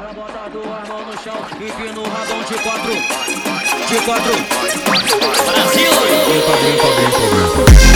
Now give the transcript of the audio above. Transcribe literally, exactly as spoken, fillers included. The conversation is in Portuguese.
Ela bota duas mãos no chão, empina o radão de quatro, de quatro. Brasil! Brinca, brinca, brinca, brinca.